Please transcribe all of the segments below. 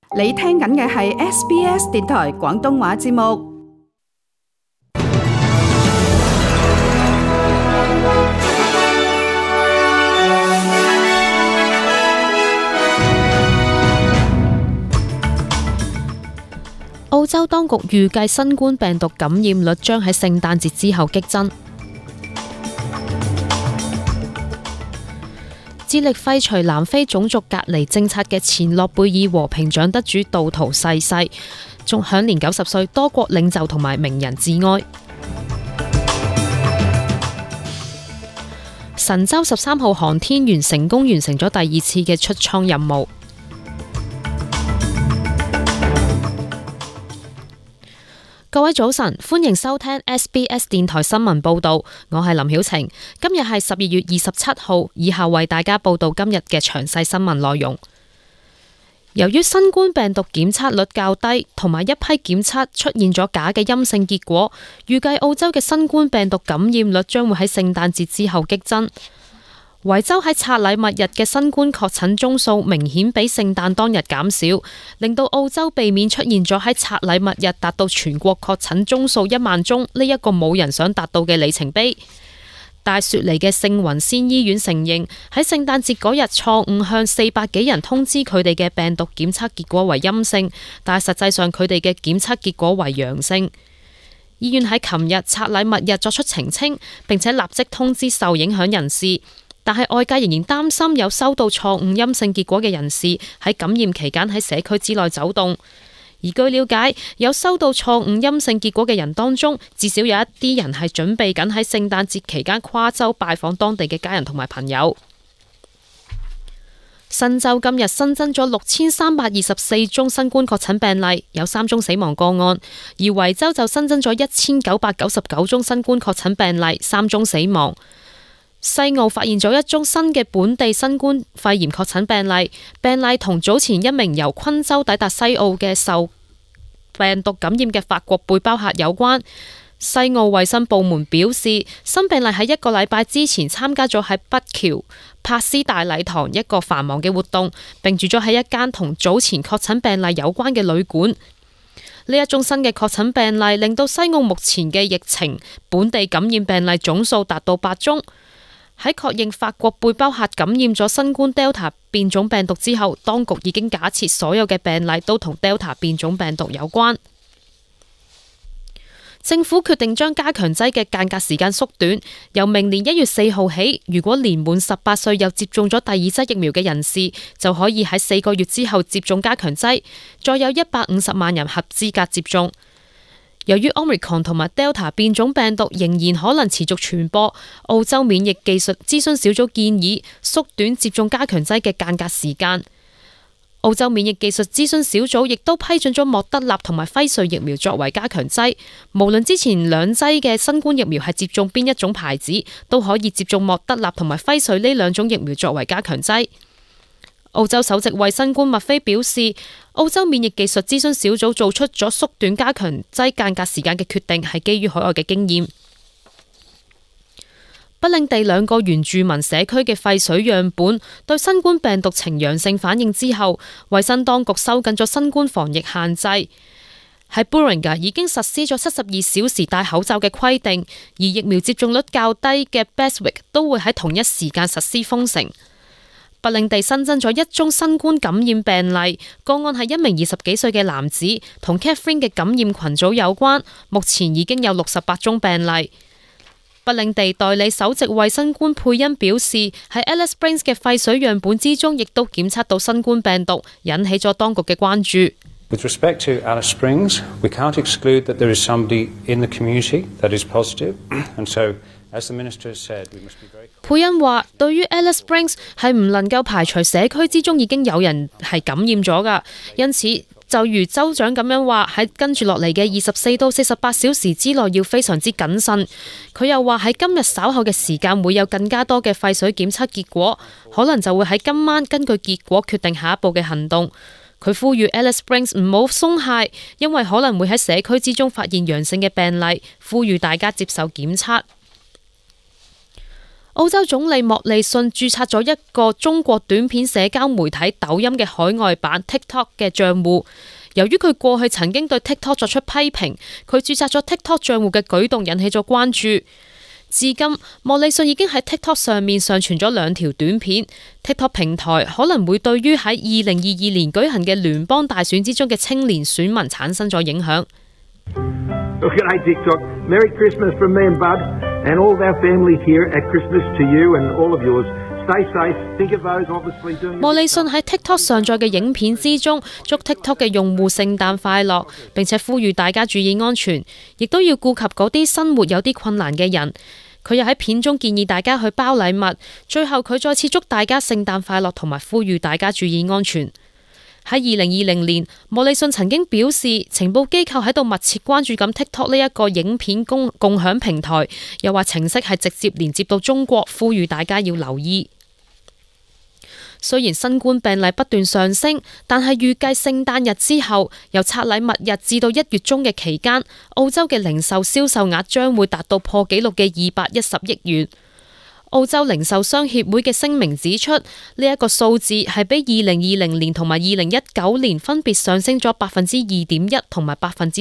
你聽緊嘅係 SBS 電台廣東話節目。 澳洲當局預計新冠病毒感染率將喺聖誕節之後激增。致力廢除南非種族隔離政策嘅前諾貝爾和平獎得主杜圖逝世，仲享年90歲，多國領袖同埋名人致哀。神舟13號航天員成功完成咗第二次嘅出艙任務。各位早晨，歡迎收聽 SBS 電台新聞報道，我係林曉晴。今日係12月27號，以下為大家報道今日嘅詳細新聞內容。由於新冠病毒檢測率較低，同埋一批檢測出現咗假嘅陰性結果，預計澳洲嘅新冠病毒感染率將會喺聖誕節之後激增。維州喺拆禮物日嘅新冠確診宗數明顯比聖誕當日減少，令到澳洲避免出現咗喺拆禮物日達到全國確診宗數1萬宗呢一個冇人想達到嘅里程碑。大雪梨嘅聖雲仙醫院承認喺聖誕節嗰日錯誤向400幾人通知佢哋嘅病毒檢測結果為陰性，但係實際上佢哋嘅檢測結果為陽性。醫院喺琴日拆禮物日作出澄清，並且立即通知受影響人士。但係外界仍然擔心有收到錯誤陰性結果嘅人士喺感染期間喺社區之內走動。而據了解，有收到錯誤陰性結果嘅人當中，至少有一啲人係準備緊喺聖誕節期間跨州拜訪當地嘅家人同埋朋友。新州今日新增咗6324宗新冠確診病例，有3宗死亡個案；而維州就新增咗1999宗新冠確診病例，3宗死亡。西澳發現咗一宗新嘅本地新冠肺炎確診病例同早前一名由昆州抵達西澳嘅受病毒感染嘅法國背包客有關。西澳衛生部門表示，新病例喺1個禮拜之前參加咗喺北橋柏斯大禮堂一個繁忙嘅活動，並住咗喺一間同早前確診病例有關嘅旅館。呢一宗新嘅確診病例令到西澳目前嘅疫情本地感染病例總數達到8宗。喺確認法國背包客感染咗新冠 Delta 變種病毒之後，當局已經假設所有嘅病例都同 Delta 變種病毒有關。政府決定將加強劑嘅間隔時間縮短，由明年1月4號起，如果年滿18歲又接種咗第二劑疫苗嘅人士，就可以喺4個月之後接種加強劑，再有150萬人合資格接種。由於 Omicron 同埋 Delta 變種病毒仍然可能持續傳播，澳洲免疫技術諮詢小組建議縮短接種加強劑嘅間隔時間。澳洲免疫技術諮詢小組亦都批准咗莫德納同埋輝瑞疫苗作為加強劑，無論之前2劑嘅新冠疫苗係接種邊一種牌子，都可以接種莫德納同埋輝瑞呢2種疫苗作為加強劑。澳洲首席衛生官麥菲表示，澳洲免疫技術諮詢小組做出咗縮短加強劑間隔時間嘅決定，係基於海外嘅經驗。北領地2個原住民社區嘅廢水樣本對新冠病毒呈陽性反應之後，衛生當局收緊咗新冠防疫限制。喺 Burringa 已經實施咗72小時戴口罩嘅規定，而疫苗接種率較低嘅 Beswick 都會喺同一時間實施封城。北領地新增咗1宗新冠感染病例，個案係一名20幾歲嘅男子，同 Catherine 嘅感染群組有關。目前已經有68宗病例。北領地代理首席衛生官佩恩表示，喺 Alice Springs 嘅廢水樣本之中，亦都檢測到新冠病毒，引起咗當局嘅關注。 With respect to Alice Springs, we can't exclude that there is somebody in the community that is positive, and so as the minister said, we must be very careful. 佩恩話，對於 Alice Springs 係唔能夠排除社區之中已經有人係感染咗㗎，因此就如州長咁樣話，喺跟住落嚟嘅24到48小時之內要非常之謹慎。佢又話喺今日稍後嘅時間會有更加多嘅廢水檢測結果，可能就會喺今晚根據結果決定下一步嘅行動。佢呼籲 Alice Springs 唔好鬆懈，因為可能會喺社區之中發現陽性嘅病例，呼籲大家接受檢測。 澳洲總理莫里遜註冊咗一個中國短片社交媒體抖音嘅海外版 TikTok 嘅賬戶。由於佢過去曾經對 TikTok 作出批評，佢註冊咗 TikTok 賬戶嘅舉動引起咗關注。至今，莫里遜已經喺 TikTok 上面上傳咗2條短片。TikTok 平台可能會對於喺2022年舉行嘅聯邦大選之中嘅青年選民產生咗影響。 G'day TikTok. Merry Christmas from me and Bud and all of our families here at Christmas to you and all of yours. Stay safe. Think of those obviously doing. 莫里遜喺 TikTok 上載嘅影片之中，祝 TikTok 嘅用戶聖誕快樂，並且呼籲大家注意安全，亦都要顧及嗰啲生活有啲困難嘅人。佢又喺片中建議大家去包禮物，最後佢再次祝大家聖誕快樂，同埋呼籲大家注意安全。喺2020年，莫里遜曾經表示，情報機構喺度密切關注緊 TikTok 呢一個影片共享平台，又話程式係直接連接到中國，呼籲大家要留意。雖然新冠病例不斷上升，但係預計聖誕日之後，由拆禮物日至到1月中嘅期間，澳洲嘅零售銷售額將會達到破紀錄嘅210億元。澳洲零售商協會嘅聲明指出，呢一個數字係比2020年同埋2019年分別上升咗2.1%同埋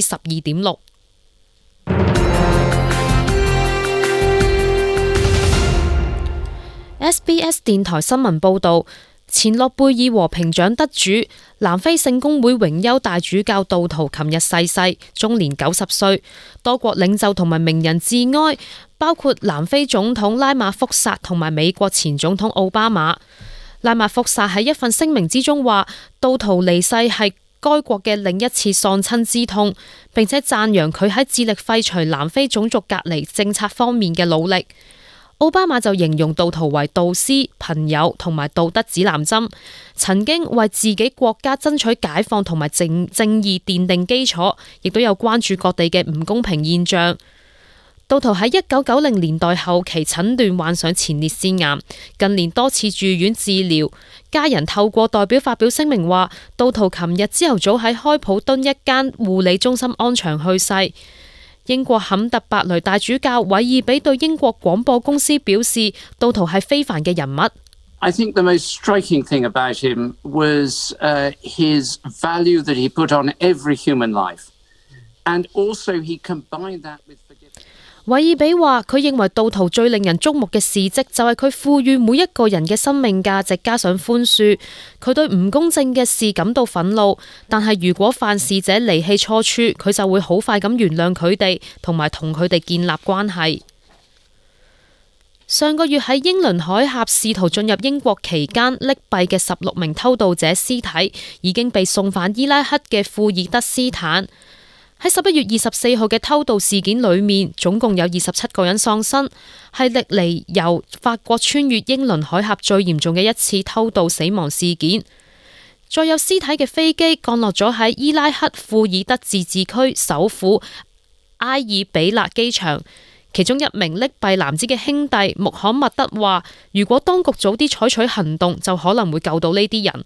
12.6%。SBS 電台新聞報導，前諾貝爾和平獎得主、南非聖公會榮休大主教杜圖琴日逝世，終年90歲。多國領袖同埋名人致哀，包括南非總統拉馬福薩同埋美國前總統奧巴馬。拉馬福薩喺一份聲明之中話，杜圖離世係該國嘅另一次喪親之痛，並且讚揚佢喺致力廢除南非種族隔離政策方面嘅努力。奧巴馬就形容杜圖為導師、朋友同埋道德指南針，曾經為自己國家爭取解放同埋正義奠定基礎，亦都有關注各地嘅唔公平現象。杜圖喺1990年代後期診斷患上前列腺癌，近年多次住院治療。家人透過代表發表聲明話，杜圖琴日朝頭早喺開普敦一間護理中心安詳去世。英國坎特伯雷大主教韋爾比對英國廣播公司表示，杜圖係非凡嘅人物。 I think the most striking thing about him was his value that he put on every human life, and also he combined that with forgiveness. 韋爾比話，佢認為杜圖最令人矚目嘅事蹟就係佢賦予每一個人嘅生命價值，加上寬恕。佢對唔公正嘅事感到憤怒，但係如果犯事者離棄錯處，佢就會好快咁原諒佢哋，同埋同佢哋建立關係。上個月喺英倫海峽試圖進入英國期間溺斃嘅16名偷渡者屍體，已經被送返伊拉克嘅庫爾德斯坦。喺11月24號嘅偷渡事件裏面，總共有27個人喪生，係歷嚟由法國穿越英倫海峽最嚴重嘅一次偷渡死亡事件。再有屍體嘅飛機降落咗喺伊拉克庫爾德自治區首府埃爾比勒機場。其中一名溺斃男子嘅兄弟穆罕默德話，如果當局早啲採取行動，就可能會救到呢啲人。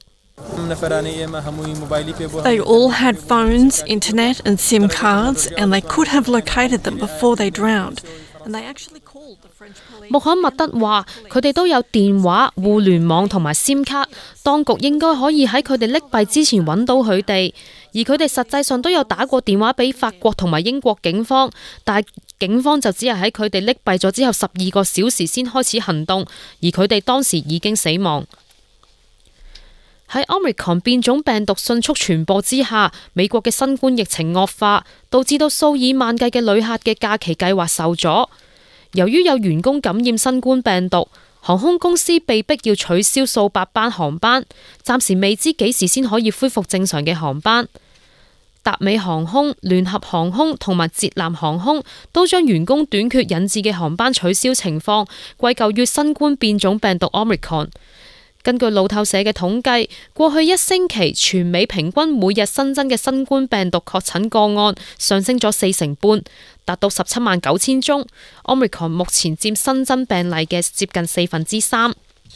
They all had phones, internet and SIM cards, and they could have located them before they drowned. And they actually called the French police. 穆罕默德話：佢哋都有電話、互聯網同埋 SIM 卡，當局應該可以喺佢哋溺斃之前揾到佢哋。而佢哋實際上都有打過電話俾法國同埋英國警方，但係警方就只係喺佢哋溺斃咗之後12個小時先開始行動，而佢哋當時已經死亡。喺 Omicron 變種病毒迅速傳播之下，美國嘅新冠疫情惡化，導致到數以萬計嘅旅客嘅假期計劃受阻。由於有員工感染新冠病毒，航空公司被迫要取消數百班航班，暫時未知幾時先可以恢復正常嘅航班。達美航空、聯合航空同埋捷藍航空都將員工短缺引致嘅航班取消情況歸咎於新冠變種病毒 Omicron。根據路透社嘅統計，過去一星期全美平均每日新增嘅新冠病毒確診個案上升咗40%，達到179000宗。Omicron 目前佔新增病例嘅接近3%。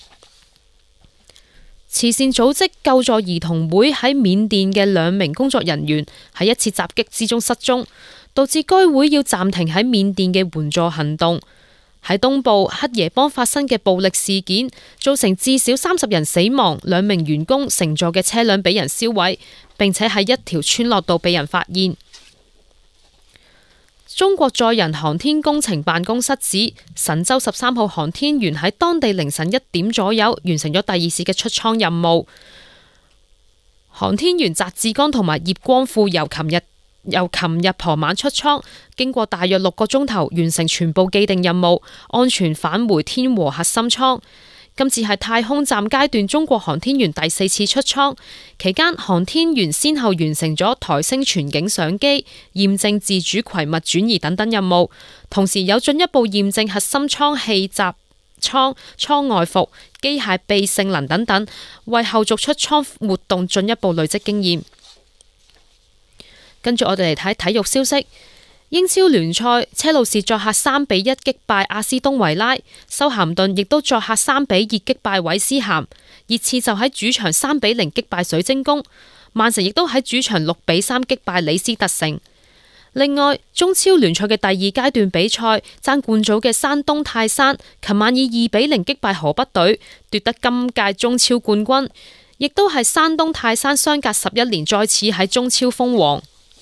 慈善組織救助兒童會喺緬甸嘅2名工作人員喺一次襲擊之中失蹤，導致該會要暫停喺緬甸嘅援助行動。 喺東部黑耶幫發生嘅暴力事件，造成至少30人死亡，2名員工乘坐嘅車輛俾人燒毀，並且喺一條村落度俾人發現。中國載人航天工程辦公室指，神舟13號航天員喺當地凌晨1點左右完成咗第2次嘅出艙任務。航天員翟志剛同埋葉光富由琴日傍晚出艙，經過大約6個鐘頭完成全部既定任務，安全返回天和核心艙。今次係太空站階段中國航天員第4次出艙，期間航天員先後完成咗抬升全景相機、驗證自主攜物轉移等等任務，同時有進一步驗證核心艙氣閘艙、艙外服、機械臂性能等等，為後續出艙活動進一步累積經驗。跟住我哋嚟睇體育消息，英超聯賽，車路士作客3-1擊敗阿斯東維拉，修咸頓亦都作客3-2擊敗韋斯咸，熱刺就喺主場3-0擊敗水晶宮，曼城亦都喺主場6-3擊敗李斯特城。另外，中超聯賽嘅第2階段比賽，爭冠組嘅山東泰山，琴晚以2-0擊敗河北隊，奪得今屆中超冠軍，亦都係山東泰山相隔11年再次喺中超封王。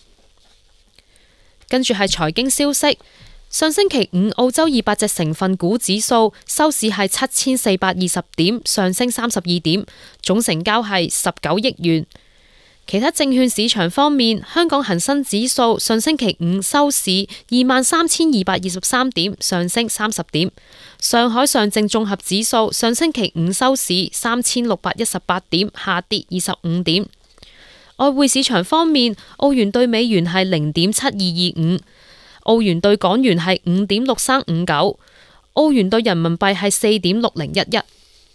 跟住係財經消息，上星期五澳洲200隻成分股指數收市係7420點，上升32點，總成交係19億元。其他證券市場方面，香港恒生指數上星期五收市23,223點，上升30點。上海上證綜合指數上星期五收市3618點，下跌25點。外匯市場方面，澳元對美元係0.7225，澳元對港元係5.6359，澳元對人民幣係4.6011。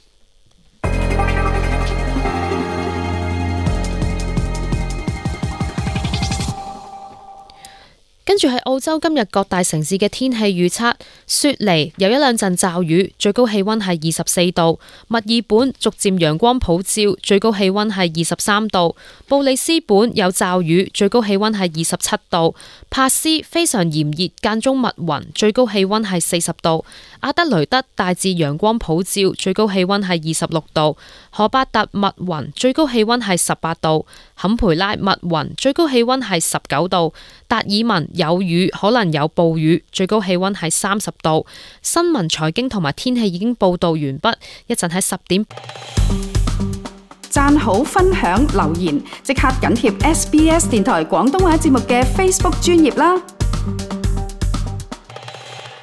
跟住係澳洲今日各大城市嘅天氣預測：雪梨有1-2陣驟雨，最高氣溫係24度；墨爾本逐漸陽光普照，最高氣溫係23度；布里斯本有驟雨，最高氣溫係27度；帕斯非常炎熱，間中密雲，最高氣溫係40度；阿德雷德大致陽光普照，最高氣溫係26度；荷巴特密雲，最高氣溫係18度；坎培拉密雲，最高氣溫係19度；達爾文有雨，可能有暴雨，最高氣溫係30度。新聞、財經同埋天氣已經報道完畢，一陣喺10點。 讚好、分享、留言，即刻緊貼SBS 電台廣東話節目嘅 Facebook 專頁啦！